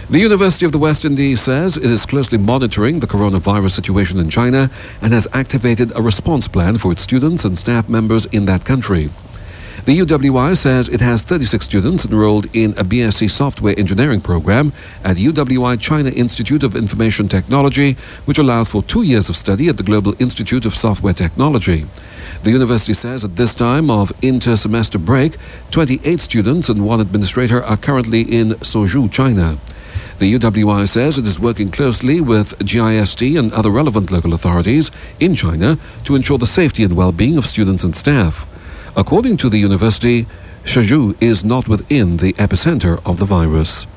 The University of the West Indies says it is closely monitoring the coronavirus situation in China and has activated a response plan for its students and staff members in that country. The UWI says it has 36 students enrolled in a BSc software engineering program at UWI China Institute of Information Technology, which allows for 2 years of study at the Global Institute of Software Technology. The university says at this time of inter-semester break, 28 students and one administrator are currently in Suzhou, China. The UWI says it is working closely with GIST and other relevant local authorities in China to ensure the safety and well-being of students and staff. According to the university, Suzhou is not within the epicenter of the virus.